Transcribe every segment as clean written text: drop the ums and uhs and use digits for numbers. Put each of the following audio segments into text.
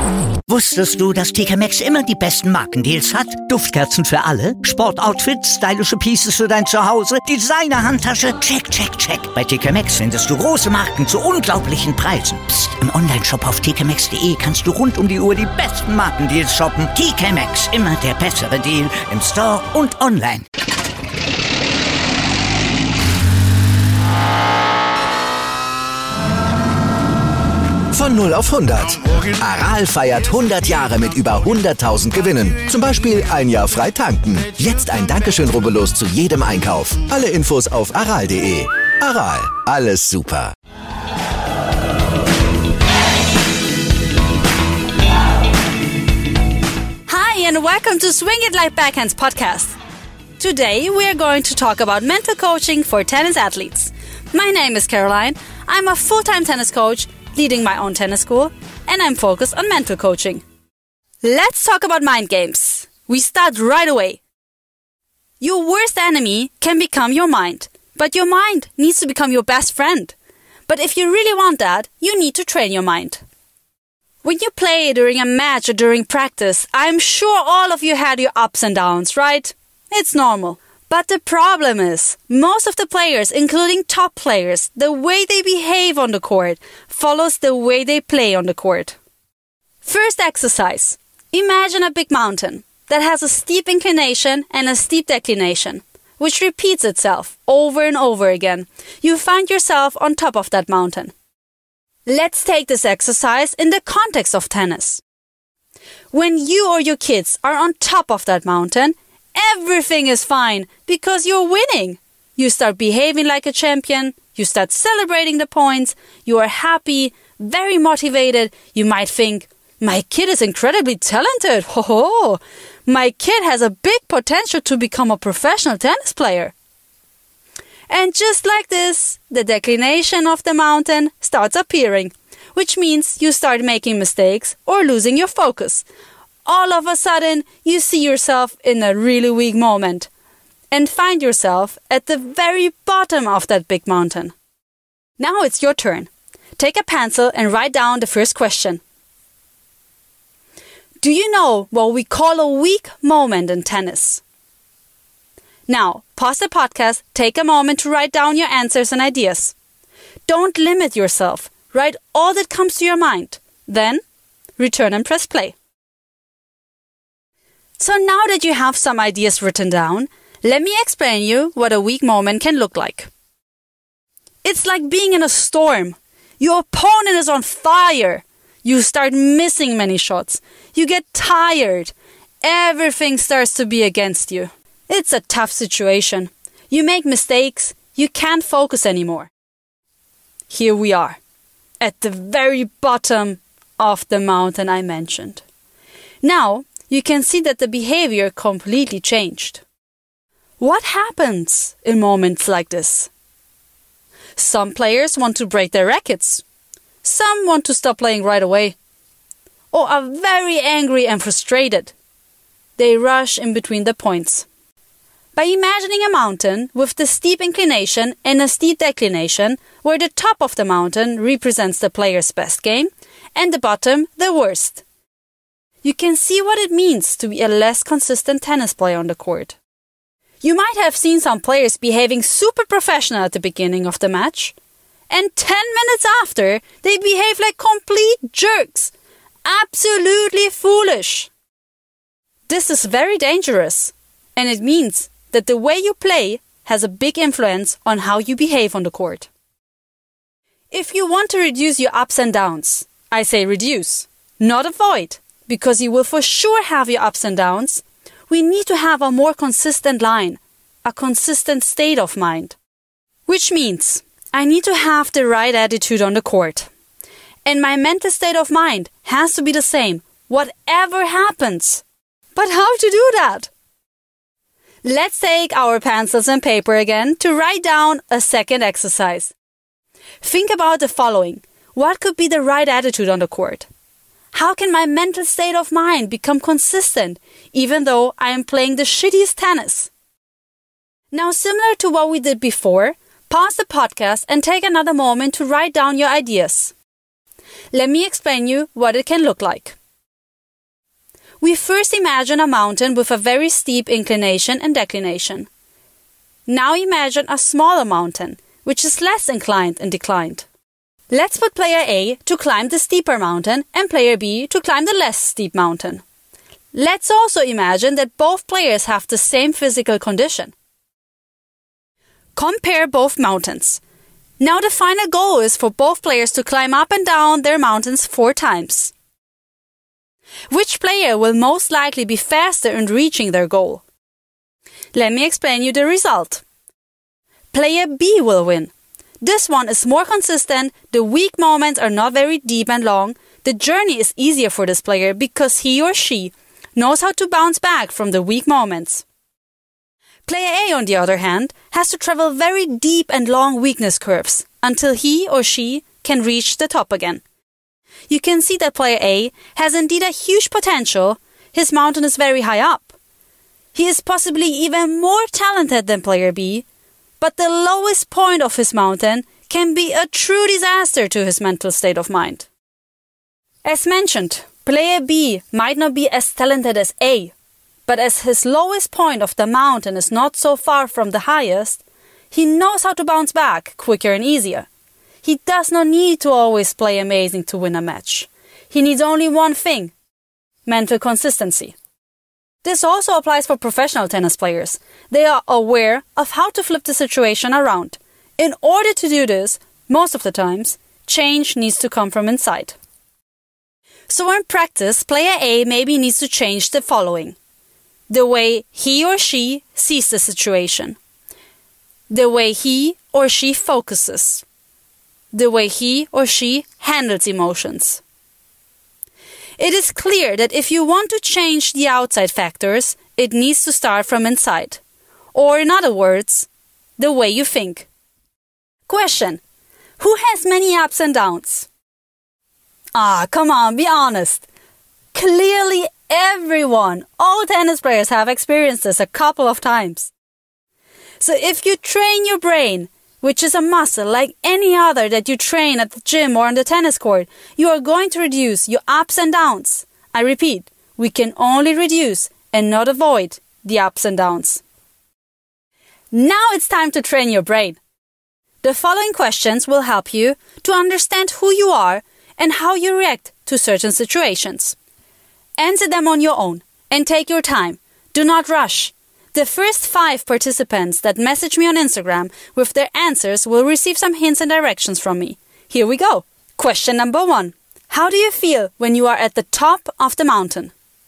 Wusstest du, dass TK Maxx immer die besten Markendeals hat? Duftkerzen für alle, Sportoutfits, stylische Pieces für dein Zuhause, Designer-Handtasche, check, check, check. Bei TK Maxx findest du große Marken zu unglaublichen Preisen. Psst. Im Onlineshop auf tkmaxx.de kannst du rund um die Uhr die besten Markendeals shoppen. TK Maxx, immer der bessere Deal im Store und online. Von 0 auf 100. Aral feiert 100 Jahre mit über 100.000 Gewinnen. Zum Beispiel ein Jahr frei tanken. Jetzt ein Dankeschön, rubbellos zu jedem Einkauf. Alle Infos auf aral.de. Aral, alles super. Hi and welcome to Swing It Like Backhands podcast. Today we are going to talk about mental coaching for tennis athletes. My name is Caroline. I'm a full-time tennis coach, leading my own tennis school, and I'm focused on mental coaching. Let's talk about mind games. We start right away. Your worst enemy can become your mind, but your mind needs to become your best friend. But if you really want that, you need to train your mind. When you play during a match or during practice, I'm sure all of you had your ups and downs, right? It's normal. But the problem is, most of the players, including top players, the way they behave on the court follows the way they play on the court. First exercise. Imagine a big mountain that has a steep inclination and a steep declination, which repeats itself over and over again. You find yourself on top of that mountain. Let's take this exercise in the context of tennis. When you or your kids are on top of that mountain, everything is fine because you're winning. You start behaving like a champion. You start celebrating the points. You are happy, very motivated. You might think, my kid is incredibly talented. Ho ho! My kid has a big potential to become a professional tennis player. And just like this, the declination of the mountain starts appearing, which means you start making mistakes or losing your focus. All of a sudden, you see yourself in a really weak moment and find yourself at the very bottom of that big mountain. Now it's your turn. Take a pencil and write down the first question. Do you know what we call a weak moment in tennis? Now, pause the podcast, take a moment to write down your answers and ideas. Don't limit yourself. Write all that comes to your mind. Then, return and press play. So now that you have some ideas written down, let me explain you what a weak moment can look like. It's like being in a storm. Your opponent is on fire. You start missing many shots. You get tired. Everything starts to be against you. It's a tough situation. You make mistakes. You can't focus anymore. Here we are, at the very bottom of the mountain I mentioned. Now, you can see that the behavior completely changed. What happens in moments like this? Some players want to break their rackets. Some want to stop playing right away. Or are very angry and frustrated. They rush in between the points. By imagining a mountain with the steep inclination and a steep declination, where the top of the mountain represents the player's best game and the bottom the worst, you can see what it means to be a less consistent tennis player on the court. You might have seen some players behaving super professional at the beginning of the match, and 10 minutes after, they behave like complete jerks. Absolutely foolish. This is very dangerous, and it means that the way you play has a big influence on how you behave on the court. If you want to reduce your ups and downs, I say reduce, not avoid. Because you will for sure have your ups and downs, we need to have a more consistent line, a consistent state of mind. Which means I need to have the right attitude on the court. And my mental state of mind has to be the same, whatever happens. But how to do that? Let's take our pencils and paper again to write down a second exercise. Think about the following. What could be the right attitude on the court? How can my mental state of mind become consistent, even though I am playing the shittiest tennis? Now, similar to what we did before, pause the podcast and take another moment to write down your ideas. Let me explain you what it can look like. We first imagine a mountain with a very steep inclination and declination. Now imagine a smaller mountain, which is less inclined and declined. Let's put player A to climb the steeper mountain and player B to climb the less steep mountain. Let's also imagine that both players have the same physical condition. Compare both mountains. Now the final goal is for both players to climb up and down their mountains 4 times. Which player will most likely be faster in reaching their goal? Let me explain you the result. Player B will win. This one is more consistent, the weak moments are not very deep and long, the journey is easier for this player because he or she knows how to bounce back from the weak moments. Player A, on the other hand, has to travel very deep and long weakness curves until he or she can reach the top again. You can see that player A has indeed a huge potential. His mountain is very high up. He is possibly even more talented than player B, but the lowest point of his mountain can be a true disaster to his mental state of mind. As mentioned, player B might not be as talented as A, but as his lowest point of the mountain is not so far from the highest, he knows how to bounce back quicker and easier. He does not need to always play amazing to win a match. He needs only one thing: mental consistency. This also applies for professional tennis players. They are aware of how to flip the situation around. In order to do this, most of the times, change needs to come from inside. So in practice, player A maybe needs to change the following: the way he or she sees the situation, the way he or she focuses, the way he or she handles emotions. It is clear that if you want to change the outside factors, it needs to start from inside. Or in other words, the way you think. Question: who has many ups and downs? Come on, be honest. Clearly everyone, all tennis players have experienced this a couple of times. So if you train your brain, which is a muscle like any other that you train at the gym or on the tennis court, you are going to reduce your ups and downs. I repeat, we can only reduce and not avoid the ups and downs. Now it's time to train your brain. The following questions will help you to understand who you are and how you react to certain situations. Answer them on your own and take your time. Do not rush. The first 5 participants that message me on Instagram with their answers will receive some hints and directions from me. Here we go. Question number 1. How do you feel when you are at the top of the mountain?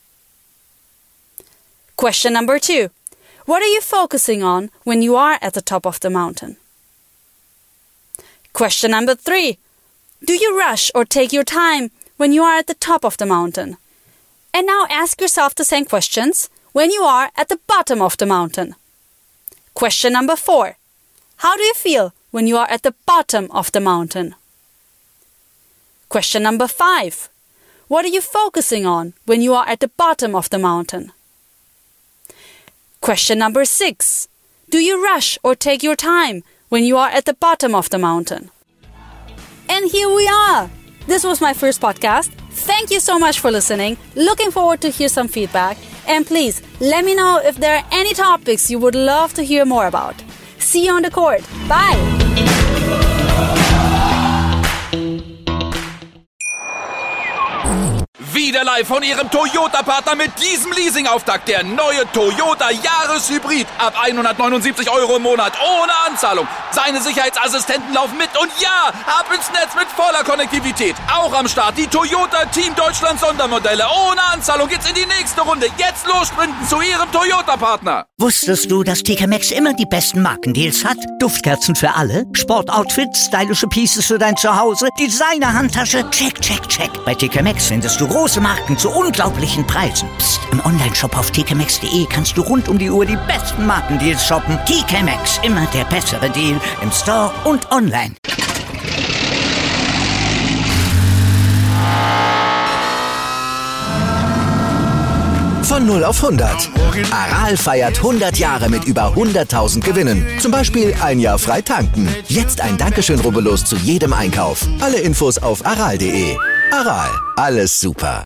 Question number 2. What are you focusing on when you are at the top of the mountain? Question number 3. Do you rush or take your time when you are at the top of the mountain? And now ask yourself the same questions when you are at the bottom of the mountain. Question number 4. How do you feel when you are at the bottom of the mountain? Question number 5. What are you focusing on when you are at the bottom of the mountain? Question number 6. Do you rush or take your time when you are at the bottom of the mountain? And here we are! This was my first podcast. Thank you so much for listening. Looking forward to hear some feedback. And please, let me know if there are any topics you would love to hear more about. See you on the court. Bye! Wieder live von Ihrem Toyota-Partner mit diesem Leasing-Auftakt. Der neue Toyota Jahreshybrid. Ab 179 € im Monat. Ohne Anzahlung. Seine Sicherheitsassistenten laufen mit. Und ja, ab ins Netz mit voller Konnektivität. Auch am Start die Toyota Team Deutschland Sondermodelle. Ohne Anzahlung geht's in die nächste Runde. Jetzt los sprinten zu Ihrem Toyota-Partner. Wusstest du, dass TK Maxx immer die besten Markendeals hat? Duftkerzen für alle, Sportoutfits, stylische Pieces für dein Zuhause, Designer-Handtasche, check, check, check. Bei TK Maxx findest du große Marken zu unglaublichen Preisen. Psst. Im Onlineshop auf tkmaxx.de kannst du rund um die Uhr die besten Markendeals shoppen. TK Maxx, immer der bessere Deal im Store und online. Von 0 auf 100. Aral feiert 100 Jahre mit über 100.000 Gewinnen. Zum Beispiel ein Jahr frei tanken. Jetzt ein Dankeschön, rubbellos zu jedem Einkauf. Alle Infos auf aral.de. Aral, alles super.